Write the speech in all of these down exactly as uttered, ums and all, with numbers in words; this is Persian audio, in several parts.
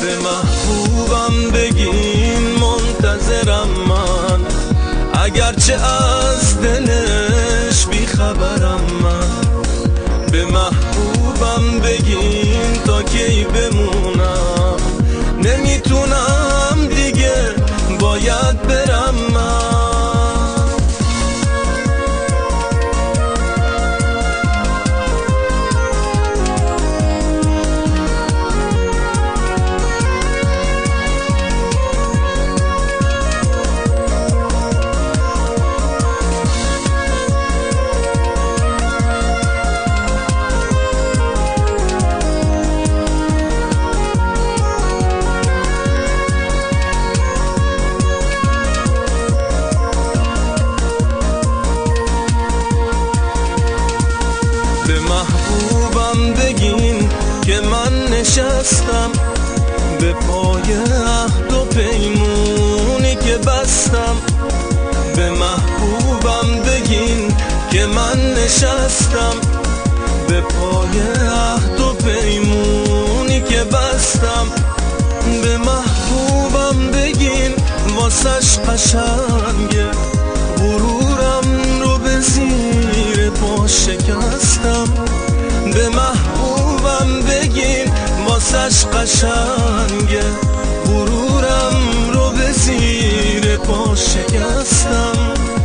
به محبوبم بگین منتظرم من، اگرچه از دلش بیخبرم من. به محبوبم بگین تا کی بمونم، نمیتونم دیگه باید برم من. به محبوبم بگین که من نشستم به پای عهد و پیمونی که بستم. به محبوبم بگین که من نشستم به پای عهد و پیمونی که بستم. به محبوبم بگین واسش قشنگه، غرورم رو به زیر پا شکستم. به محبوبم بگین واسش قشنگه، غرورم رو به زیر پا شکستم.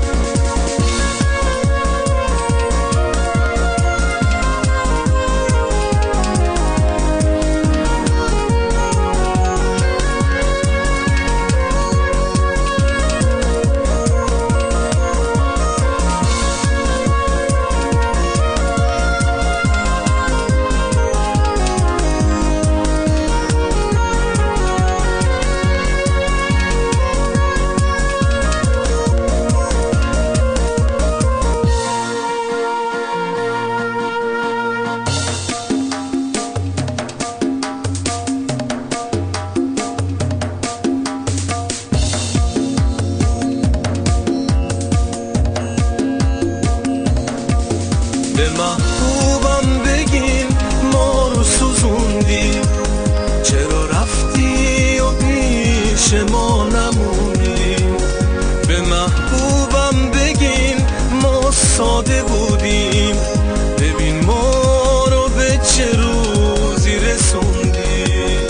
به محبوبم بگین ما رو سوزوندی، چرا رفتی و پیش ما نموندی. به محبوبم بگین ما ساده بودیم، ببین ما رو به چه روزی رسوندی.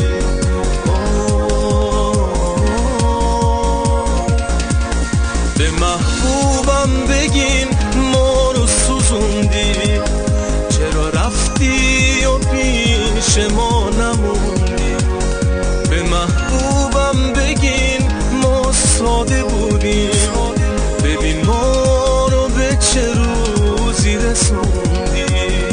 به محبوبم بگین ما رو سوزوندی، چرا رفتی و پیش ما نموندی. به محبوبم بگین ما ساده بودیم، ببین ما رو به چه روزی رسوندی.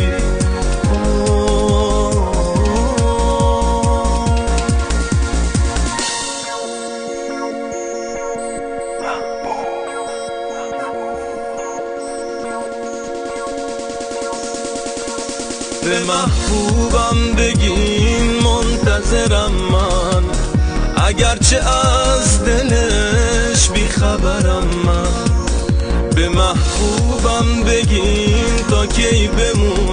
به محبوبم بگین منتظرم من، اگرچه از دلش بیخبرم من. به محبوبم بگین تا کی بمون